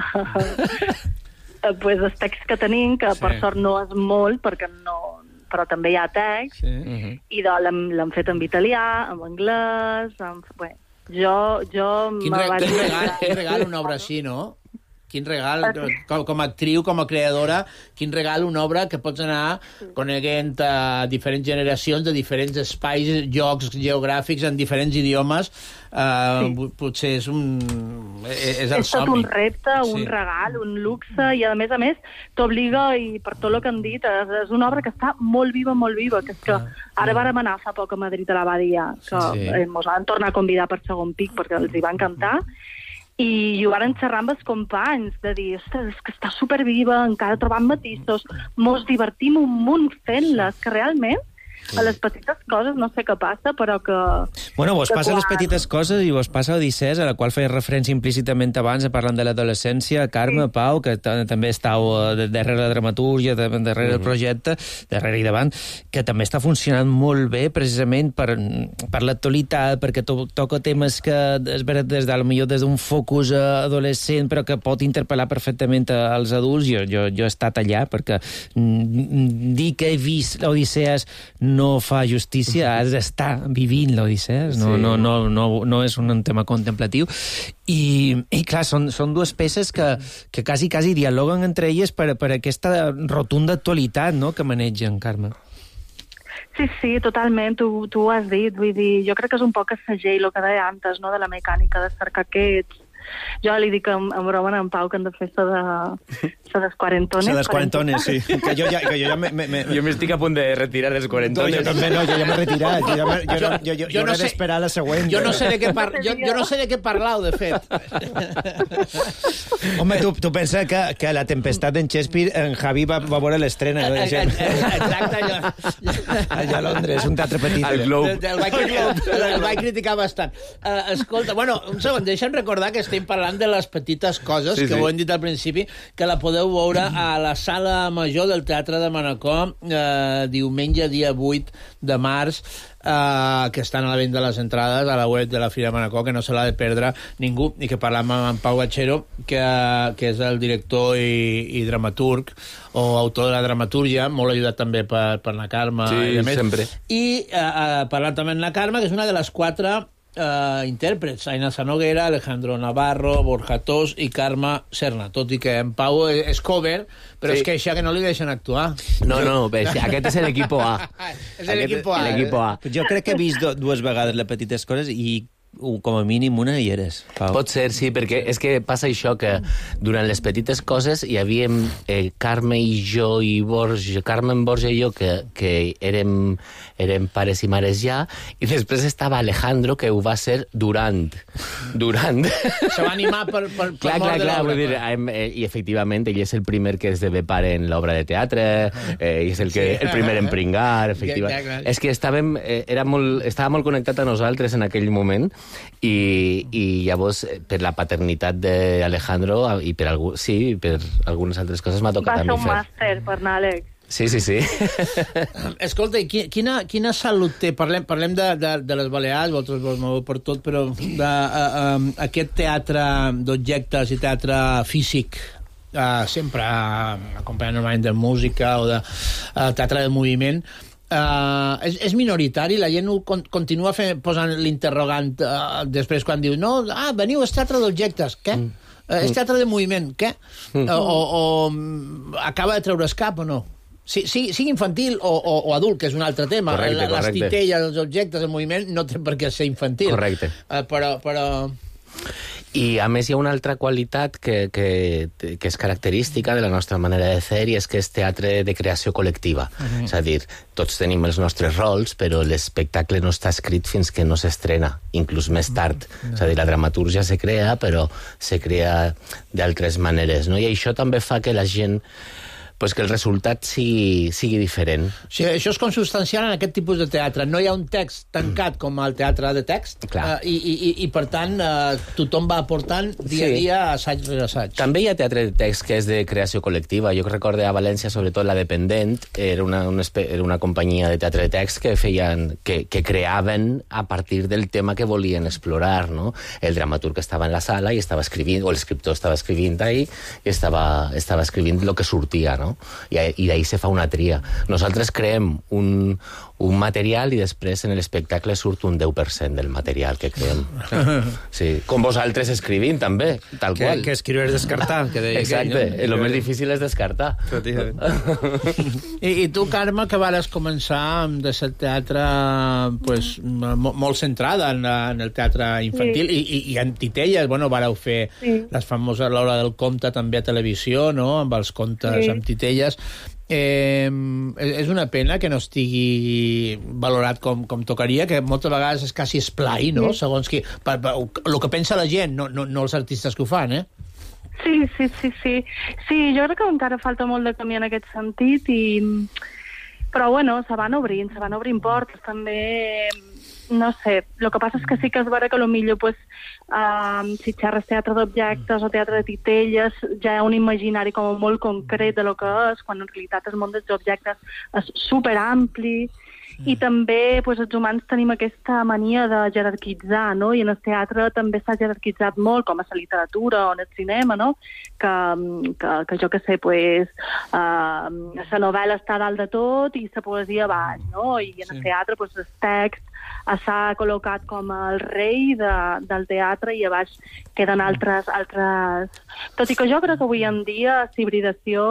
els texts que tenim, que per sort no és molt, perquè no... però també hi ha text, i l'hem fet en italià, en anglès, Quin regal una obra així, no? Quin regal, com a actriu, com a creadora, quin regal una obra que pots anar coneguent a diferents generacions de diferents espais, llocs geogràfics en diferents idiomes. Potser és el somni. És tot un repte, un regal, un luxe, i a més t'obliga, i per tot el que han dit, és una obra que està molt viva, que és que ara vàrem anar fa poc a Madrid a l'Abadia, que ens van tornar a convidar per segon pic perquè els hi va encantar, i ho van xerrar amb els companys, de dir, ostres, és que està superviva, encara trobant matisos, mos divertim un munt fent-les, que realment a les petites coses no sé què passa, però que... Bueno, vos passa les petites coses i vos passa Odissès, a la qual feia referència implícitament abans, parlant de l'adolescència, Carme, Pau, que també estàu darrere la dramatúrgia, darrere el projecte, darrere i davant, que també està funcionant molt bé, precisament per l'actualitat, perquè toca temes que, és veritat, des d'un focus adolescent, però que pot interpel·lar perfectament als adults. Jo he estat allà, perquè dir que he vist l'Odissès no fa justícia, has d'estar vivint l'Odissès, no és un tema contemplatiu. I clar, són dues peces que quasi dialoguen entre elles per aquesta rotunda actualitat, no?, que manegen, Carme. Sí, totalment, tu ho has dit, vull dir, jo crec que és un poc el segell, el que deia antes, no?, de la mecànica, de cercar aquests. Jo li dic en broma en Pau que hem de fer de les quarentones. De les quarentones, sí. Que jo ja jo m'estic a punt de retirar dels quarentones. Jo també no, jo ja m'he retirat. Jo no sé esperar la següent. Jo no sé de què parlau, de fet. Home, tu pensa que La tempestat d'en Shakespeare, en Javi va veure l'estrena. Exacte, allà a Londres, un teatre petit. El Globe. El vaig criticar bastant. Escolta, bueno, un segon, deixa'm recordar que estem parlant de les petites coses, que ho hem dit al principi, que la podeu veure a la Sala Major del Teatre de Manacor diumenge, dia 8 de març, que estan a la venda les entrades a la web de la Fira de Manacor, que no se l'ha de perdre ningú, i que parlam amb en Pau Gachero, que és el director i dramaturg, o autor de la dramatúrgia, molt ajudat també per la Carme. Sí, sempre. I parlant també amb la Carme, que és una de les 4 intèrprets, Aina Sanoguera, Alejandro Navarro, Borja Tos i Carme Serna, tot i que en Pau és cover, però es queixa que no li deixen actuar. No, aquest és l'equip A. És l'equip A. Jo crec que he vist dues vegades les petites coses i com a mínim una hi eres, Pau. Pot ser, sí, perquè és que passa això, que durant les petites coses hi havíem Carme i jo i Borja, Carme, Borja i jo, que érem pares i mares ja, i després estava Alejandro, que ho va ser durant. Se va animar per clar, vull dir, i efectivament ell és el primer que esdevé pare en l'obra de teatre, i és el primer en pringar, efectivament. És que estava molt connectat a nosaltres en aquell moment, i llavors per la paternitat d'Alejandro i per algunes altres coses m'ha tocat a mi fer. Va ser un màster per anar, Àlex. Sí. Escolta, quina salut té? Parlem de les Balears, vosaltres vos moveu per tot, però aquest teatre d'objectes i teatre físic, sempre acompanyant normalment de música o de teatre de moviment, és minoritari, la gent ho continua posant l'interrogant després quan diu veniu, és teatre d'objectes, què? És teatre de moviment, què? O acaba de treure's cap o no? Sigui infantil o adult, que és un altre tema. Les titelles, els objectes, el moviment no té per què ser infantil. Correcte. Però... I a més hi ha una altra qualitat que és característica de la nostra manera de fer, i és que és teatre de creació col·lectiva. És a dir, tots tenim els nostres rols, però l'espectacle no està escrit fins que no s'estrena, inclús més tard. És a dir, la dramatúrgia se crea, però se crea d'altres maneres, no? I això també fa que la gent... pues que el resultat sigui diferent. Sí, això és consubstancial en aquest tipus de teatre. No hi ha un text tancat com el teatre de text, i per tant tothom va aportant dia a dia, assaig rere assaig. També hi ha teatre de text que és de creació col·lectiva. Jo recordo a València, sobretot la Dependent, era una companyia de teatre de text que creaven a partir del tema que volien explorar, no? El dramaturg estava en la sala i estava escrivint, o l'escriptor estava escrivint ahí, i estava escrivint el que sortia, no? I d'ahí se fa una tria. Nosaltres creem un material i després en l'espectacle surt un 10% del material que creem. Sí. Com vosaltres escrivint, també, tal qual. Que escriure és descartar. Exacte, el més difícil és descartar. I tu, Carme, que vares començar de ser teatre pues, molt centrada en el teatre infantil i en Titelles, bueno, vareu fer les famoses l'hora del conte també a televisió, no?, amb els contes amb Titelles. És una pena que no estigui valorat com tocaria, que moltes vegades és quasi esplai, no?, segons qui... El que pensa la gent, no els artistes que ho fan, eh? Sí, jo crec que encara falta molt de camí en aquest sentit, però bueno, se van obrint portes, també... No sé, el que passa és que sí que es veurà que potser pues, si xerres teatre d'objectes o teatre de titelles ja hi ha un imaginari com molt concret de lo que és, quan en realitat el món dels objectes és superampli i també pues, els humans tenim aquesta mania de jerarquitzar, no? I en el teatre també s'ha jerarquitzat molt, com a la literatura o en el cinema, no? Que jo que sé, pues, la novel·la està dalt de tot i la poesia baix, no? I en el teatre pues, el text s'ha col·locat com el rei del teatre i a baix queden altres... Tot i que jo crec que avui en dia la hibridació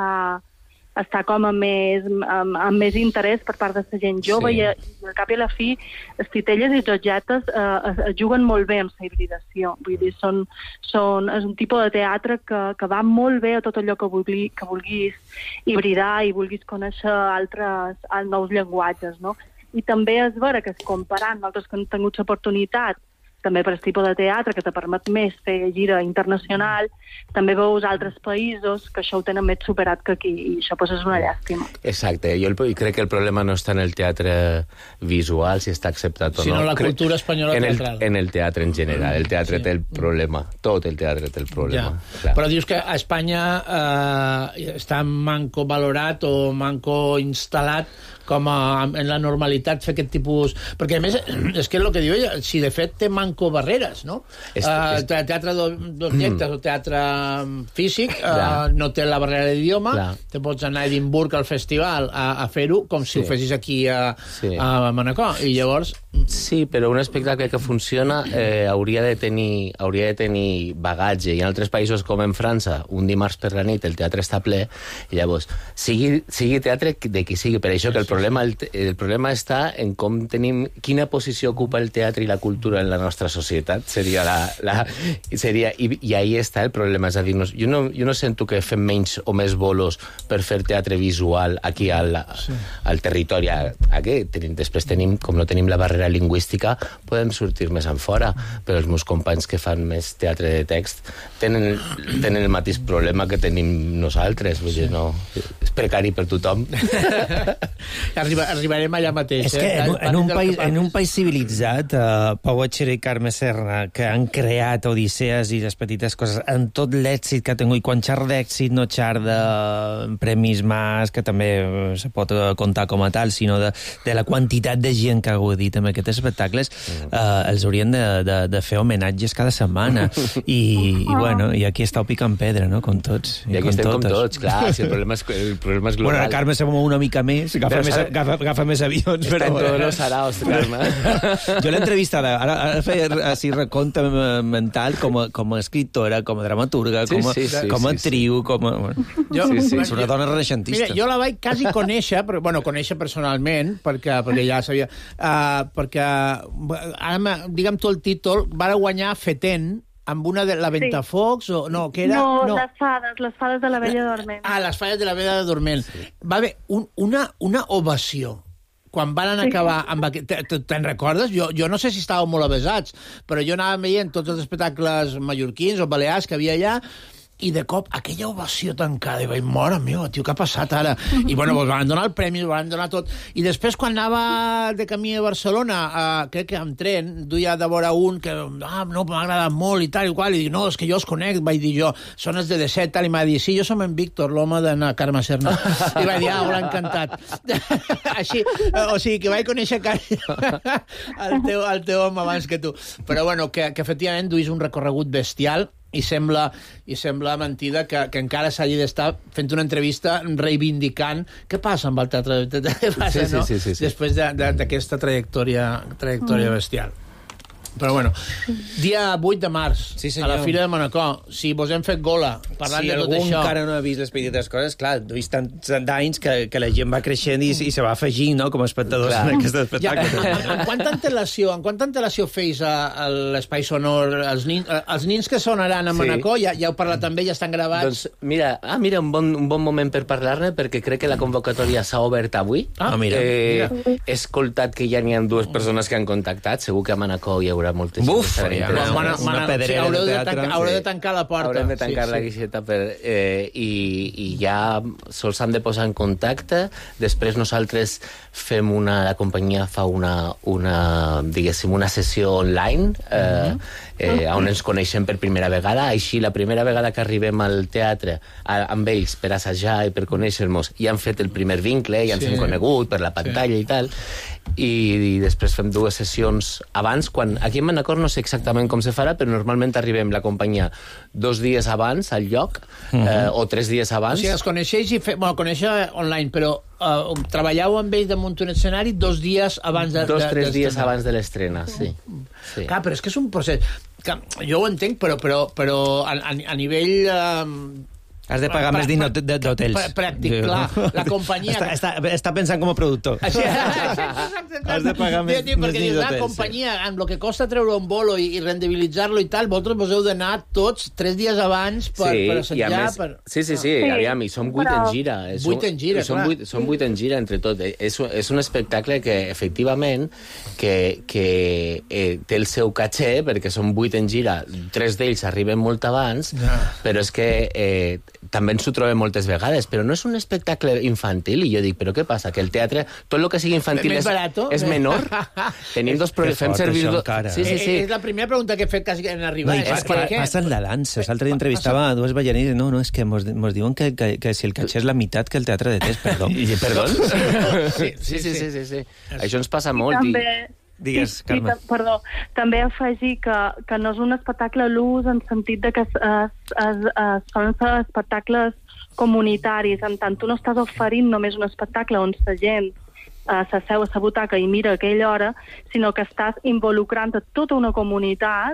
està com amb més interès per part de la gent jove i al cap i a la fi els titelles i els objectes juguen molt bé amb la hibridació. Vull dir, és un tipus de teatre que va molt bé a tot allò que vulguis hibridar i vulguis conèixer altres nous llenguatges, no? I també és vera que comparant nosaltres que hem tingut l'oportunitat també per el tipus de teatre que te permet més fer gira internacional, també veus altres països que això ho tenen més superat que aquí, i això pues, és una llàstima. Exacte, jo crec que el problema no està en el teatre visual, si està acceptat o no. Sinó en la cultura espanyola teatral. En el teatre en general, el teatre té el problema, tot el teatre té el problema. Ja. Però dius que a Espanya està manco valorat o manco instal·lat com en la normalitat fer aquest tipus... Perquè, a més, és que és el que diu ella, si de fet té manco barreres, no? Teatre d'objectes o teatre físic no té la barrera d'idioma, te pots anar a Edimburg al festival a fer-ho com si ho fessis aquí a Manacor, i llavors... Sí, però un espectacle que funciona hauria de tenir bagatge, i en altres països com en França, un dimarts per la nit el teatre està ple, i llavors sigui teatre de qui sigui, per això que el problema està en com tenim, quina posició ocupa el teatre i la cultura en la nostra societat, i ahí està el problema, és a dir, jo no sento que fem menys o més bolos per fer teatre visual aquí al territori, després tenim, com no tenim la barrera lingüística, podem sortir més en fora, però els meus companys que fan més teatre de text tenen el mateix problema que tenim nosaltres, vull dir, no, és precari per tothom. Arribarem allà mateix. És que en un país civilitzat, Pau Etxera i Carme Serra, que han creat Odissees i les petites coses, en tot l'èxit que ha tingut, quan xar d'èxit, no xar de premis Mas, que també se pot comptar com a tal, sinó de la quantitat de gent que ha gaudit amb aquests espectacles, els haurien de fer homenatges cada setmana. I aquí està el picant pedra, no?, com tots. I aquí estem com tots, clar, si el problema és global. Bueno, la Carme se mou una mica més, agafa més avions. Està en todos los araos, Carme. Jo l'he entrevistada, ara feia així recompte mental com a escriptora, com a dramaturga, com a actriu, és una dona renaixentista. Mira, jo la vaig quasi conèixer, conèixer personalment, perquè ja sabia... Perquè, ara, digue'm tu el títol, va guanyar Feten amb una de la Ventafocs, o no, que era... No, les fades de la Bella Dorment. Les fades de la Bella Dorment. Va haver una ovació quan van acabar amb aquest... Te'n recordes? Jo no sé si estàveu molt avesats, però jo anava veient tots els espectacles mallorquins o balears que havia allà, i de cop aquella ovació tancada, i vaig, mare meva, tio, què ha passat ara? I bueno, van donar el premi, van donar tot. I després, quan anava de camí a Barcelona, crec que amb tren, duia de vora un que, no, m'ha agradat molt i tal i qual, i dic, no, és que jo els conec, vaig dir jo, són els de D7, tal, i m'ha dit, sí, jo som en Víctor, l'home d'Anna Carme Serna. I vaig dir, l'ha encantat. Així, o sigui, que vaig conèixer el teu home abans que tu. Però bueno, que efectivament duis un recorregut bestial, i sembla mentida que encara s'hagi d'estar fent una entrevista reivindicant què passa amb el teatre, què passa, no? Després d'aquesta trajectòria bestial. Però bueno, dia 8 de març, a la Fira de Manacor, si vos hem fet gola parlant de tot això... Si algú encara no ha vist les petites coses, clar, he vist tants anys que la gent va creixent i se va afegir, no?, com a espectadors en aquest espectacle. En quanta antelació feis a l'Espai Sonor? Els nins que sonaran a Manacor, ja heu parlat amb ells, ja estan gravats? Doncs mira, un bon moment per parlar-ne, perquè crec que la convocatòria s'ha obert avui. He escoltat que ja n'hi ha 2 persones que han contactat, segur que a Manacor hi haurà moltes... Buf! Una pedrera de teatre. Haureu de tancar la porta. Haurem de tancar la guixeta i ja sols s'han de posar en contacte. Després nosaltres la companyia fa diguéssim, una sessió online on ens coneixem per primera vegada. Així, la primera vegada que arribem al teatre amb ells per assajar i per conèixer-nos, ja han fet el primer vincle, ja ens hem conegut per la pantalla i tal, i després fem 2 sessions abans, quan aquí a Manacor no sé exactament com se farà, però normalment arribem la companyia 2 dies abans al lloc, o 3 dies abans. O sigui, els coneixeix conèixer online, però treballeu amb ells damunt un escenari 2 dies abans de... 2-3 dies abans de l'estrena, sí. Clar, però és que és un procés... Jo ho entenc, però a nivell... Has de pagar més diners d'hotels. Pràctic, clar. La companyia... Està pensant com a productor. Has de pagar més diners d'hotels. La companyia, amb el que costa treure un bolo i rendibilitzar-lo i tal, vosaltres vos heu d'anar tots 3 dies abans per assetjar... Sí, aviam, i som 8 en gira. 8 en gira, clar. Som 8 en gira, entre tot. És un espectacle que, efectivament, que té el seu caché, perquè som 8 en gira, 3 d'ells arriben molt abans, però és que també ens ho trobem moltes vegades, però no és un espectacle infantil, i jo dic, però què passa? Que el teatre, tot el que sigui infantil és menor? Tenim 2 problemes. Fem servir... És la primera pregunta que he fet quasi en arribar. Passen la dansa. L'altre dia entrevistava a 2 ballarins i no, és que mos diuen que si el caché és la meitat que el teatre de test, perdó. Perdó? Sí. Això ens passa molt. Digues, Carme. Perdó, també afegir que no és un espectacle l'ús en sentit de que solen ser espectacles comunitaris, en tant tu no estàs oferint només un espectacle on la gent s'asseu a la butaca i mira a aquella hora, sinó que estàs involucrant a tota una comunitat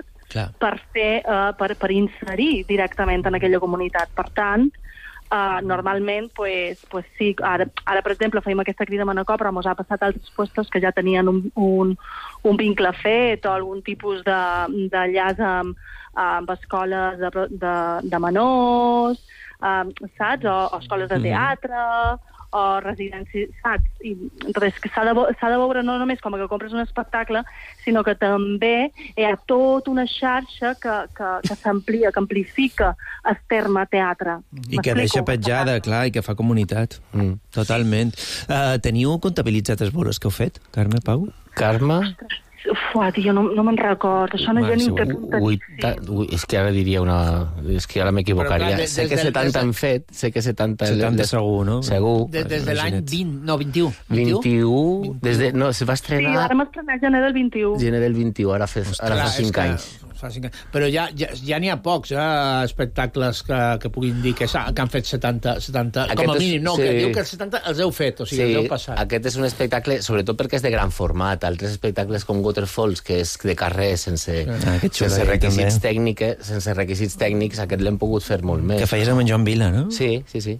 per inserir directament en aquella comunitat. Per tant, normalment, pues sí, ara per exemple feim aquesta crida a Manacor, però ens ha passat altres puestos que ja tenien un vincle fet o algun tipus d'enllaç amb escoles de menors, saps? O escoles de teatre, o residències, saps? I res, que s'ha de veure no només com que compres un espectacle, sinó que també hi ha tota una xarxa que s'amplia, que amplifica el terme teatre. I que deixa petjada, clar, i que fa comunitat. Totalment. Teniu comptabilitzat els bolos que heu fet, Carme, Pau? Carme? Jo no me'n record. Això no hi ha és que ara diria una... És que ara m'equivocaria. Sé que 70 han fet, sé que 70... 70 segur, no? Segur. Des de l'any 20, no, 21. 21? No, se va estrenar... Sí, ara m'ha estrenat gener del 21. Gener del 21, ara fa 5 anys. Però ja n'hi ha pocs espectacles que puguin dir que han fet 70 com a mínim, no, que diu que els 70 els heu fet, o sigui, els heu passat. Aquest és un espectacle, sobretot perquè és de gran format. Altres espectacles com Waterfalls, que és de carrer, sense requisits tècnics, aquest l'hem pogut fer molt més. Que feies amb en Joan Vila, no? Sí.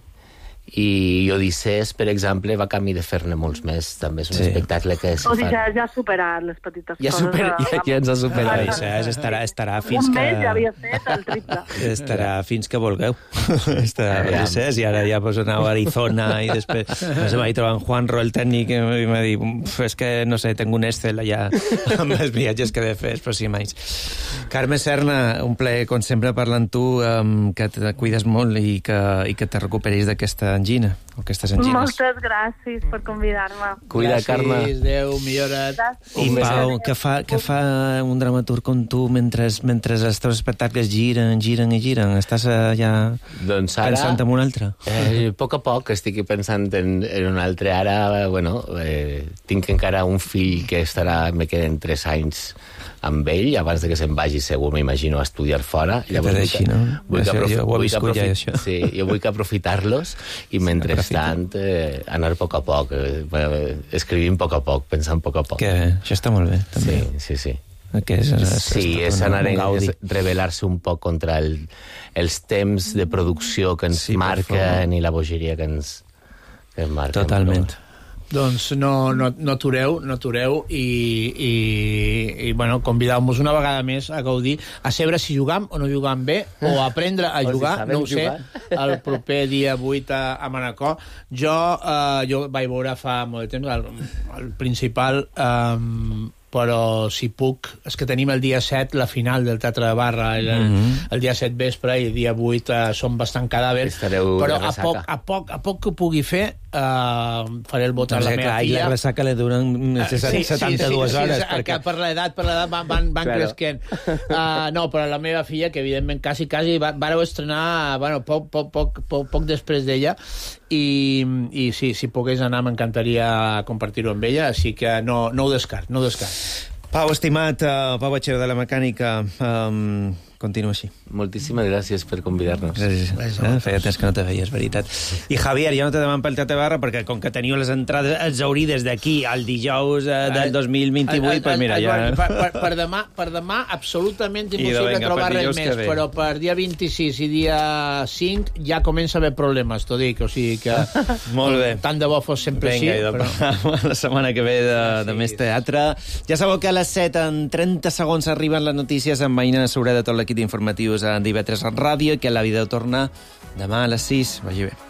I Odissés, per exemple, va camí de fer-ne molts més. També és un espectacle que... O sigui, ja ha superat les petites coses. Ja ens ha superat. Odissés estarà fins que... Un mes ja havia fet el triple. Estarà fins que vulgueu. Estarà Odissés, i ara ja vos aneu a Arizona, i després ens vaig trobar en Juanro, el tècnic, i m'ha dit, és que, no sé, tengo un Excel allà amb els viatges que he de fer els pròxims anys. Carme Serna, un plaer, com sempre, parlar amb tu, que te cuides molt i que te recuperis d'aquesta l'angina, aquestes angines. Moltes gràcies per convidar-me. Cuida, Carme. Gràcies, Déu, millora't. I Pau, què fa un dramaturg com tu mentre els teus espectacles giren? Estàs ja pensant en un altre? A poc a poc estic pensant en un altre. Ara, tinc encara un fill que me queden 3 anys amb ell, abans que se'n vagi segur, m'imagino, a estudiar fora. Que te deixi, no? Jo ho he viscut ja, això. Sí, jo vull aprofitar-los i mentrestant anar a poc a poc, escrivint a poc a poc, pensant a poc a poc. Això està molt bé, també. Sí. És anar a rebel·lar-se un poc contra els temps de producció que ens marquen i la bogeria que ens marquen. Totalment. Doncs no atureu i convideu-nos una vegada més a gaudir, a saber si jugam o no jugam bé, o a aprendre a jugar, no ho sé, el proper dia 8 a Manacor. Jo vaig veure fa molt de temps el principal, però si puc, és que tenim el dia 7 la final del Teatre de Barra, el dia 7 vespre, i el dia 8 som bastant cadàvers, però a poc que ho pugui fer faré el vot a la meva filla. I la ressaca li duren 72 hores. Perquè per l'edat van cresquent. No, però la meva filla, que evidentment quasi vareu estrenar poc després d'ella, i sí, si pogués anar m'encantaria compartir-ho amb ella, així que no ho descart. Pau, estimat, Pau Batxero de la Mecànica, continua així. Moltíssimes gràcies per convidar-nos. Gràcies. Feia temps que no te veies, veritat. I Javier, ja no te demano pel Teatre Barra, perquè com que teniu les entrades exaurides d'aquí al dijous del 2028, doncs mira, ja... Per demà absolutament impossible trobar res més, però per dia 26 i dia 5 ja comença a haver problemes, t'ho dic, o sigui que... Molt bé. Tant de bo fos sempre així. Vinga, la setmana que ve de més teatre. Ja sabeu que a les 7 en 30 segons arriben les notícies amb Aina Sobreda, tot l'equip d'informatius a TV3 Ràdio, que la vida torna demà a les 6. Vagi bé.